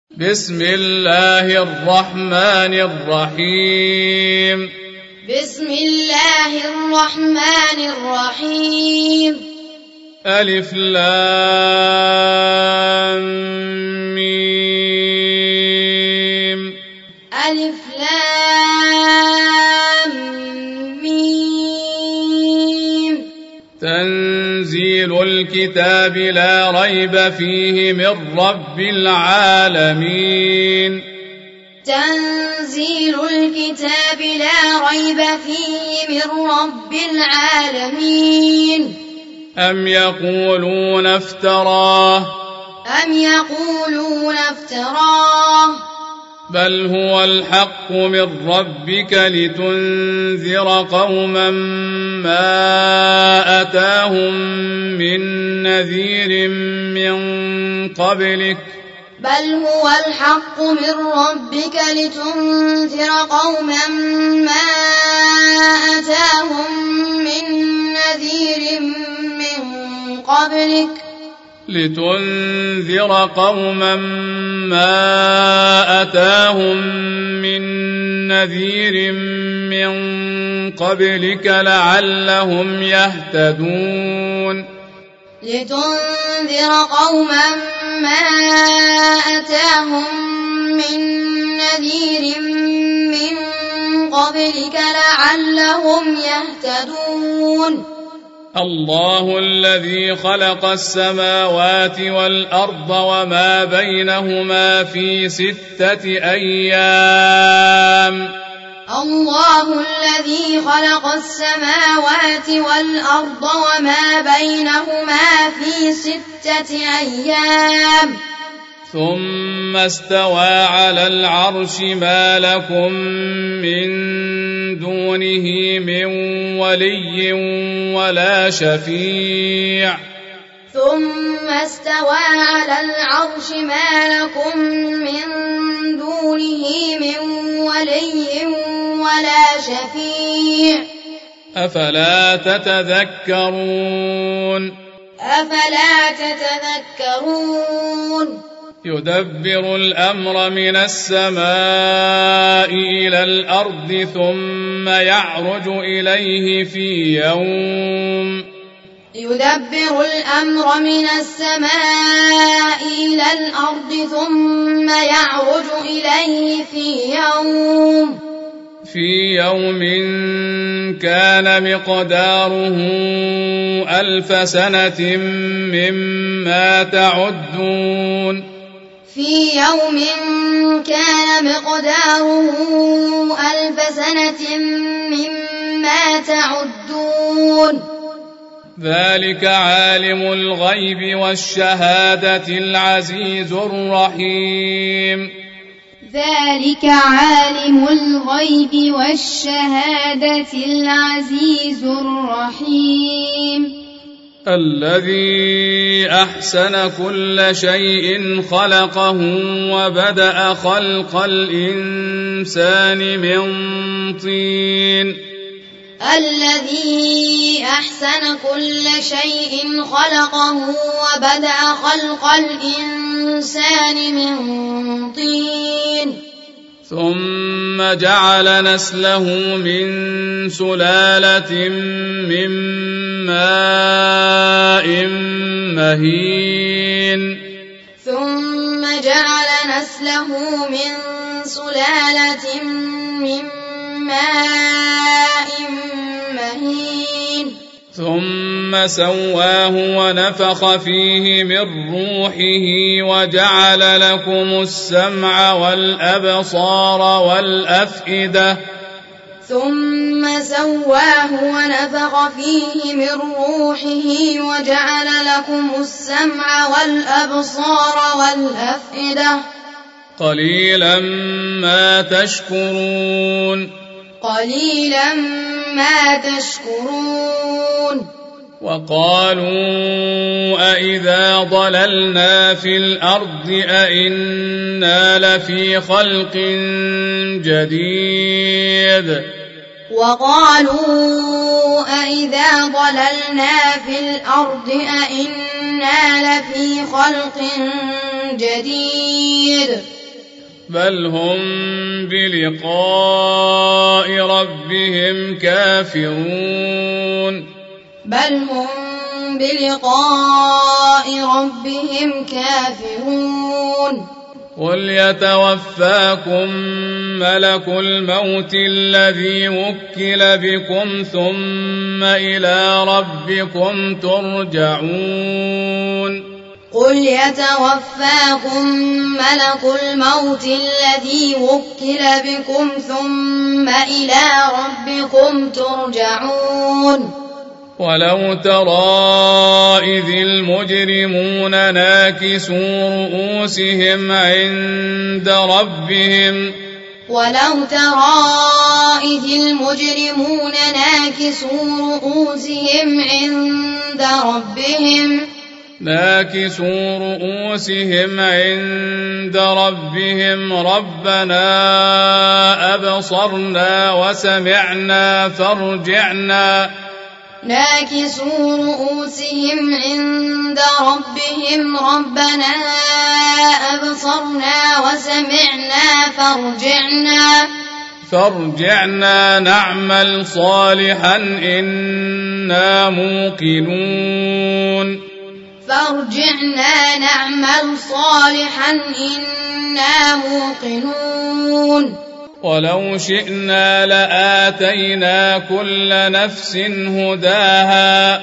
بسم الله الرحمن الرحيم. بسم الله الرحمن الرحيم. ألف لام ميم. ألف لام ميم. تنزيل الكتاب لا ريب فيه من رب العالمين. تنزيل الكتاب لا ريب فيه من رب العالمين. أم يقولون افتراه بل هو الحق من ربك لتنذر قوما ما أتاهم من نذير من قبلك بل هو الحق من ربك لتنذر قوما ما أتاهم من نذير من قبلك لعلهم يهتدون. لتنذر قوما ما أتاهم من نذير من قبلك لعلهم يهتدون. الله الذي خلق السماوات والأرض وما بينهما في 6 أيام. الله الذي خلق السماوات والأرض وما بينهما في 6 أيام ثم استوى على العرش ما لكم من دونه من ولي ولا شفيع. ثم استوى على العرش ما لكم من دونه من ولي ولا شفيع. أفلا تتذكرون. يدبر الأمر من السماء إلى الأرض ثم يعرج إليه في يوم كان مقداره 1000 سنة مما تعدون. في يوم كان مقداره 1000 سنة مما تعدون. ذلك عالم الغيب والشهادة العزيز الرحيم. ذلك عالم الغيب والشهادة العزيز الرحيم. الذي أحسن كل شيء خلقه وبدأ خلق الإنسان من طين. الذي أحسن كل شيء خلقه وبدأ خلق الإنسان من طين. ثم جعل نسله من سلالة من ماء مهين. ثم سواه ونفخ فيه من روحه وجعل لكم السمع والأبصار والأفئدة. قليلا ما تشكرون. وقالوا أئذا ضللنا في الأرض أئنا لفي خلق جديد. بل هم بلقاء ربهم كافرون بل هم بلقاء ربهم كافرون قل يتوفاكم ملك الموت الذي وكل بكم ثم إلى ربكم ترجعون قل يتوفاكم ملك الموت الذي وكل بكم ثم إلى ربكم ترجعون ولو ترى إذ المجرمون ناكسوا رؤوسهم عند ربهم ولو ترى إذ المجرمون ناكسوا رؤوسهم عند ربهم ربنا أبصرنا وسمعنا فارجعنا ناكسوا رؤوسهم عند ربهم ربنا أبصرنا وسمعنا فارجعنا نعمل صالحا إنا موقنون ولو شئنا لآتينا كل نفس هداها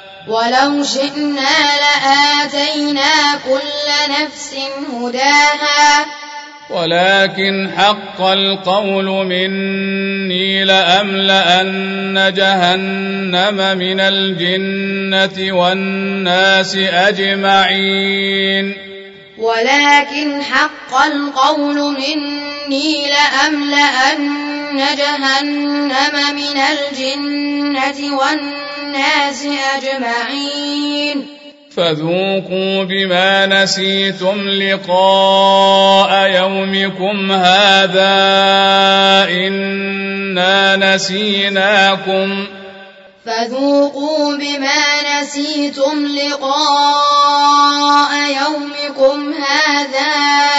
ولكن حق القول مني لأملأن جهنم من الجنة والناس أجمعين ولكن حق القول مني لأملأن جهنم من الجنة والناس أجمعين فذوقوا بما نسيتم لقاء يومكم هذا إنا نسيناكم فذوقوا بما نسيتم لقاء يومكم هذا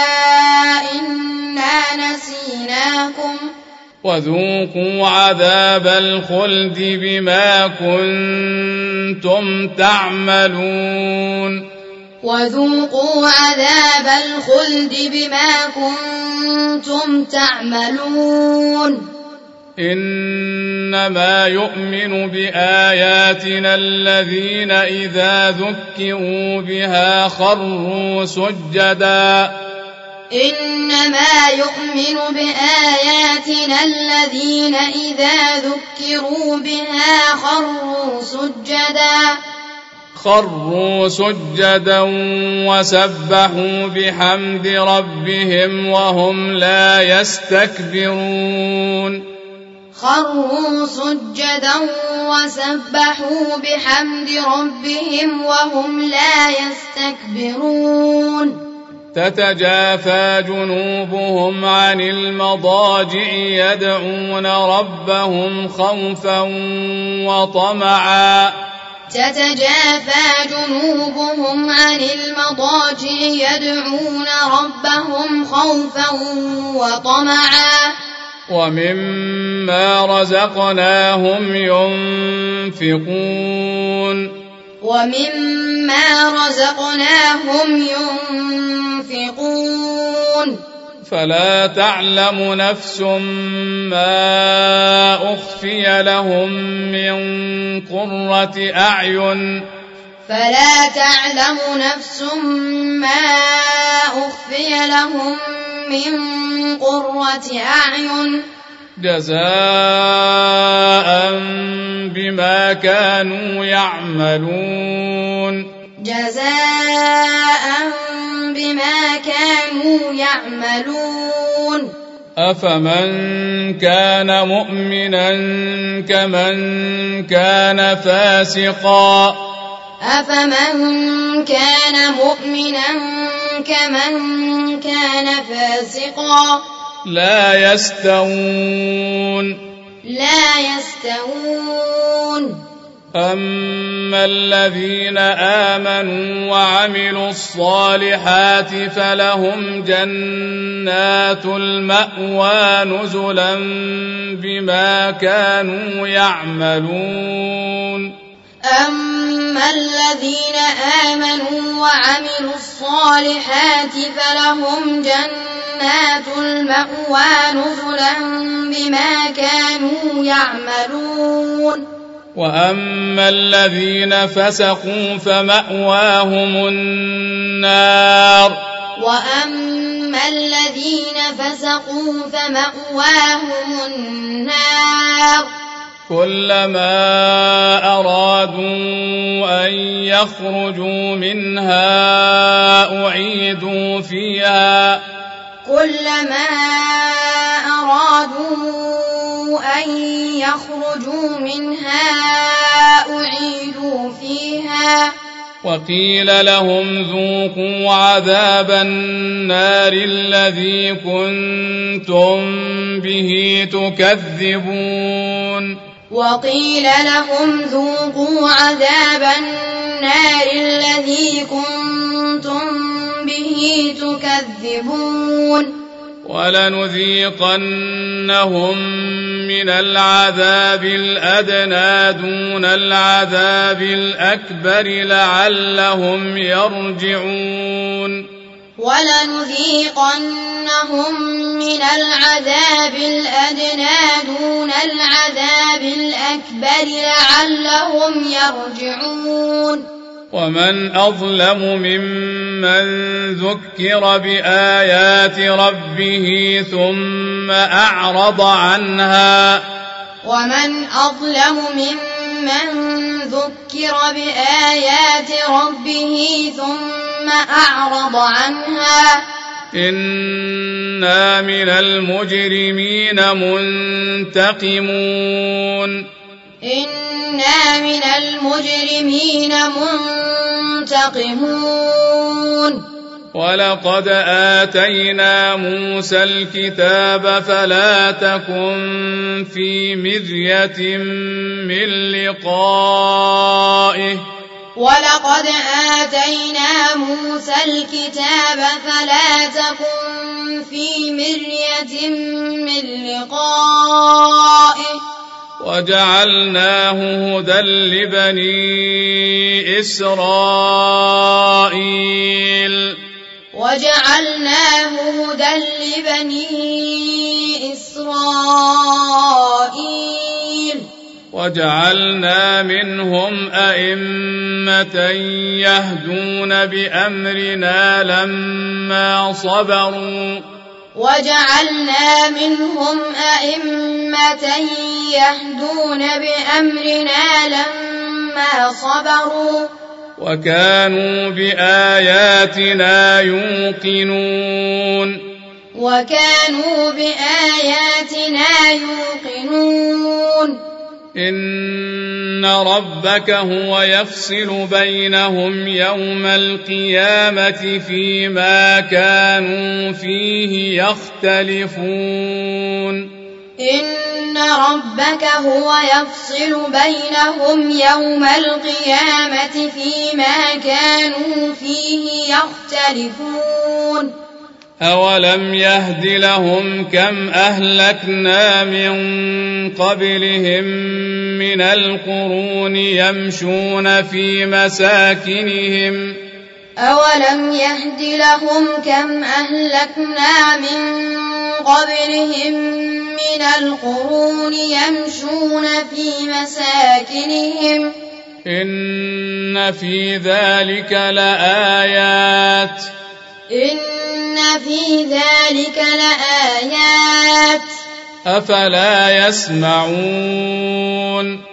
إنا نسيناكم وذوقوا عذاب الخلد بما كنتم تعملون وذوقوا عذاب الخلد بما كنتم تعملون إنما يؤمن بآياتنا الذين إذا ذكروا بها خروا سجدا إنما يؤمن بآياتنا الذين إذا ذكروا بها خروا سجدا وسبحوا بحمد ربهم وهم لا يستكبرون خروا سجدا وسبحوا بحمد ربهم وهم لا يستكبرون تتجافى جنوبهم عن المضاجع يدعون ربهم خوفا وطمعا تتجافى جنوبهم عن المضاجع يدعون ربهم خوفا وطمعا ومما رزقناهم ينفقون فلا تعلم نفس ما أخفي لهم من قرة أعين جزاء بما كانوا يعملون أفمن كان مؤمنا كمن كان فاسقا لا يستوون أما الذين آمنوا وعملوا الصالحات فلهم جنات المأوى نزلا بما كانوا يعملون أما الذين آمنوا وعملوا الصالحات فلهم جنات المأوى نزلا بما كانوا يعملون وأما الذين فسقوا فمأواهم النار وأما الذين فسقوا فمأواهم النار كلما أرادوا أن يخرجوا منها أعيدوا فيها كلما أرادوا أن يخرجوا منها أعيدوا فيها وقيل لهم ذوقوا عذاب النار الذي كنتم به تكذبون وقيل لهم ذوقوا عذاب النار الذي كنتم به تكذبون ولنذيقنهم من العذاب الأدنى دون العذاب الأكبر لعلهم يرجعون ولنذيقنهم من العذاب الأدنى دون العذاب الأكبر لعلهم يرجعون ومن أظلم ممن ذكر بآيات ربه ثم أعرض عنها ومن أظلم ممن ذكر بآيات ربه ثم أعرض عنها إنا من المجرمين منتقمون إنا من المجرمين منتقمون ولقد آتينا موسى الكتاب فلا تكن في مرية من لقائه ولقد آتينا موسى الكتاب فلا تكن في مرية من لقائه وجعلناه هدى لبني إسرائيل وجعلناه هدى لبني إسرائيل وجعلنا منهم أئمة يهدون بأمرنا لما صبروا وجعلنا منهم أئمة يهدون بأمرنا لما صبروا وكانوا بآياتنا يوقنون وكانوا بآياتنا يوقنون إن ربك هو يفصل بينهم يوم القيامة فيما كانوا فيه يختلفون إن ربك هو يفصل بينهم يوم القيامة فيما كانوا فيه يختلفون أولم يهد لهم كم أهلكنا من قبلهم من القرون يمشون في مساكنهم أولم يهد لهم كم أهلكنا من قبلهم من القرون يمشون في مساكنهم إن في ذلك لآيات إن في ذلك لآيات أفلا يسمعون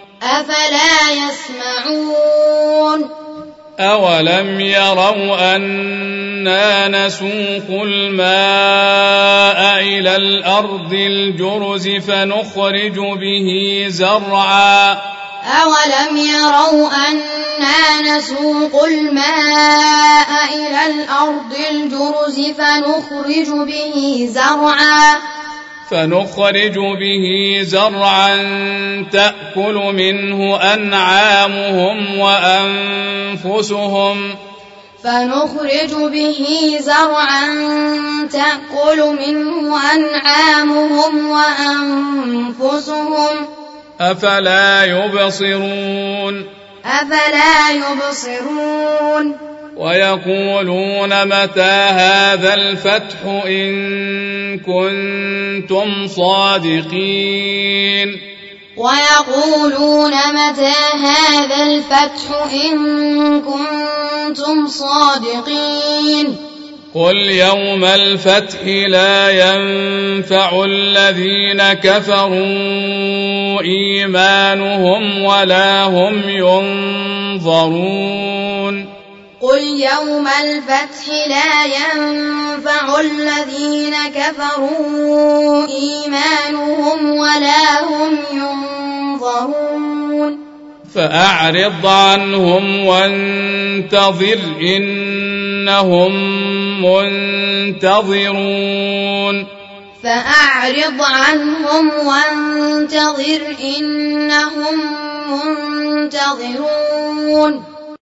أولم يروا أنا نسوق الماء إلى الأرض الجرز فنخرج به زرعا أولم يروا أنا نسوق الماء إلى الأرض الجرز فنخرج به زرعا فنخرج به زرعا تأكل منه أنعامهم وأنفسهم فنخرج به زرعا تأكل منه أنعامهم وأنفسهم أفلا يبصرون ويقولون متى هذا الفتح إن كنتم صادقين قل يوم الفتح لا ينفع الذين كفروا إيمانهم ولا هم ينظرون قل يوم الفتح لا ينفع الذين كفروا إيمانهم ولا هم ينظرون فأعرض 5 وانتظر إنهم منتظرون فأعرض عنهم وانتظر إنهم منتظرون